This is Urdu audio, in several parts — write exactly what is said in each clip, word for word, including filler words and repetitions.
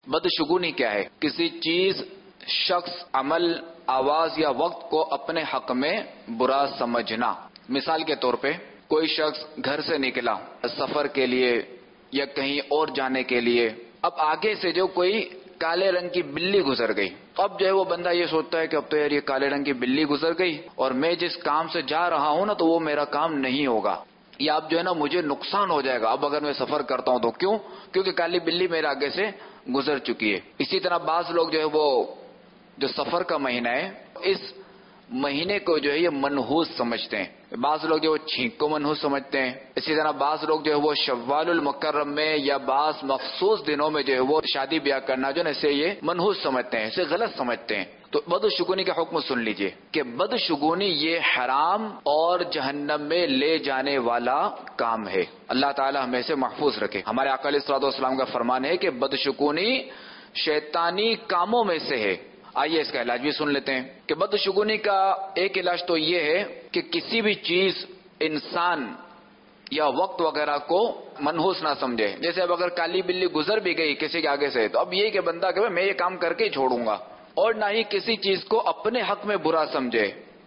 بدشگونی کیا ہے؟ کسی چیز، شخص، عمل، آواز یا وقت کو اپنے حق میں برا سمجھنا۔ مثال کے طور پہ کوئی شخص گھر سے نکلا سفر کے لیے یا کہیں اور جانے کے لیے، اب آگے سے جو کوئی کالے رنگ کی بلی گزر گئی، اب جو ہے وہ بندہ یہ سوچتا ہے کہ اب تو یار یہ کالے رنگ کی بلی گزر گئی اور میں جس کام سے جا رہا ہوں نا تو وہ میرا کام نہیں ہوگا، یا اب جو ہے نا مجھے نقصان ہو جائے گا اب اگر میں سفر کرتا ہوں تو۔ کیوں؟ کیونکہ کالی بلی میرے آگے سے گزر چکی ہے۔ اسی طرح بعض لوگ جو ہے وہ جو سفر کا مہینہ ہے اس مہینے کو جو ہے یہ منحوس سمجھتے ہیں، بعض لوگ جو چھینک کو منحوس سمجھتے ہیں، اسی طرح بعض لوگ جو ہے وہ شوال المکرم میں یا بعض مخصوص دنوں میں جو ہے وہ شادی بیاہ کرنا جو ہے اسے یہ منحوس سمجھتے ہیں، اسے غلط سمجھتے ہیں۔ تو بدشگونی کا حکم سن لیجئے کہ بدشگونی یہ حرام اور جہنم میں لے جانے والا کام ہے، اللہ تعالی ہمیں سے محفوظ رکھے۔ ہمارے آقا علیہ الصلوۃ والسلام کا فرمان ہے کہ بدشگونی شیطانی کاموں میں سے ہے۔ آئیے اس کا علاج بھی سن لیتے ہیں کہ بدشگونی کا ایک علاج تو یہ ہے کہ کسی بھی چیز، انسان یا وقت وغیرہ کو منحوس نہ سمجھے۔ جیسے اب اگر کالی بلی گزر بھی گئی کسی کے آگے سے تو اب یہ کہ بندہ کہ میں یہ کام کر کے ہی چھوڑوں گا، اور نہ ہی کسی چیز کو اپنے حق میں برا سمجھے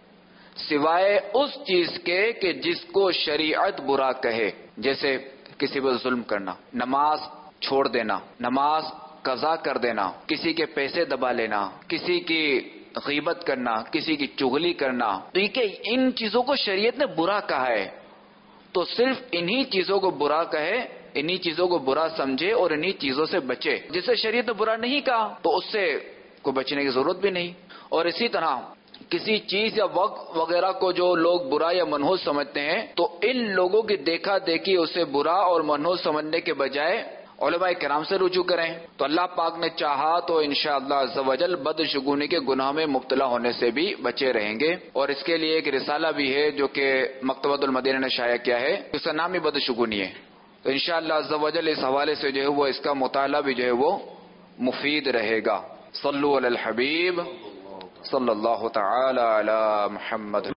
سوائے اس چیز کے کہ جس کو شریعت برا کہے، جیسے کسی پر ظلم کرنا، نماز چھوڑ دینا، نماز قضا کر دینا، کسی کے پیسے دبا لینا، کسی کی غیبت کرنا، کسی کی چغلی کرنا، تو یہ کہ ان چیزوں کو شریعت نے برا کہا ہے تو صرف انہی چیزوں کو برا کہے، انہی چیزوں کو برا سمجھے اور انہی چیزوں سے بچے۔ جسے شریعت نے برا نہیں کہا تو اس سے کوئی بچنے کی ضرورت بھی نہیں۔ اور اسی طرح کسی چیز یا وقت وغیرہ کو جو لوگ برا یا منحوس سمجھتے ہیں تو ان لوگوں کی دیکھا دیکھی اسے برا اور منحوس سمجھنے کے بجائے علماء کرام سے رجوع کریں تو اللہ پاک نے چاہا تو انشاءاللہ عز و جل بدشگونی کے گناہ میں مبتلا ہونے سے بھی بچے رہیں گے۔ اور اس کے لیے ایک رسالہ بھی ہے جو کہ مکتبۃ المدینہ نے شائع کیا ہے، اس کا نام ہی بدشگونی ہے، تو انشاءاللہ عز و جل اس حوالے سے جو ہے وہ اس کا مطالعہ بھی جو ہے وہ مفید رہے گا۔ صلو علی الحبیب صلی اللہ تعالی علی محمد۔